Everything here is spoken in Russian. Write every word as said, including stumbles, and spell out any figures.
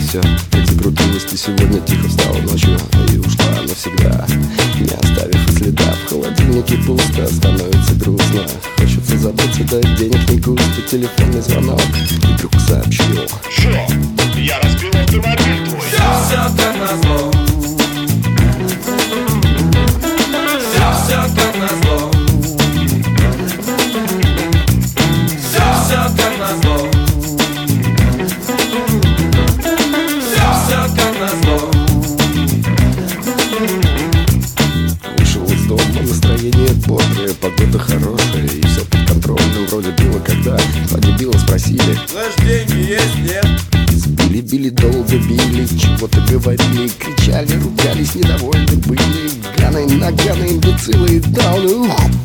все как закрутилось. Ты сегодня тихо встала ночью и ушла навсегда, не оставив и следа. В холодильнике пусто, становится грустно. Хочется забыться, да денег не густо. Телефонный звонок, и друг сообщил: Шо, я разбил автомобиль твой. Все, все как назло. Все, все как назло. Все, все как назло. Все, все как назло. Вышел из дома, настроение бодрое, погода хорошая и все под контролем. Вроде было, когда подебило спросили: Знаешь, деньги есть, нет? Били, били, долго били, чего-то говорили, кричали, ругались, недовольны были. Ганы, наганы, имбецилы, дауны, ух,